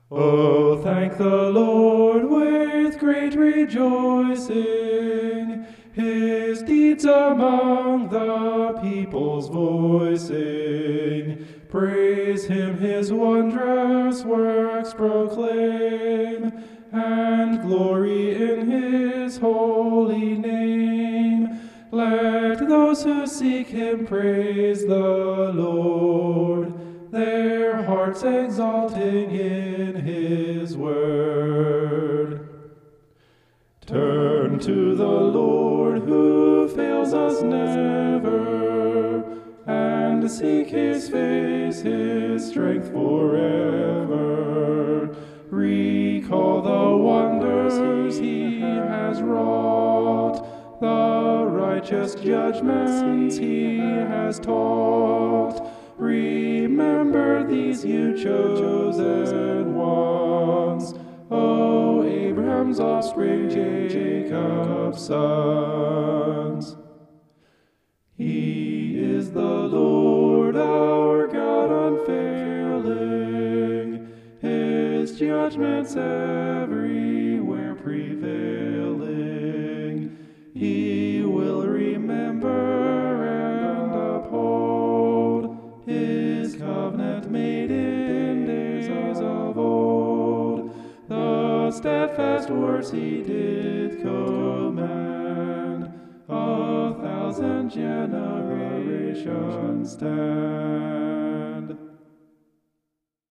Oh, thank the Lord with great rejoicing, his deeds among the peoples voicing. Praise him, his wondrous works proclaim, and glory in his holy name. Let those who seek him praise the Lord, their hearts exalting in his word. Turn to the Lord who fails us never, and seek his face, his strength forever. Recall the wonders he has wrought, the righteous judgments he has taught. Remember these, you chosen ones, O Abraham's offspring, Jacob's sons. He is the Lord our God unfailing, his judgments everywhere prevailing. He will remember and uphold his covenant made in days of old, the steadfast words he did command, 1,000 generations stand.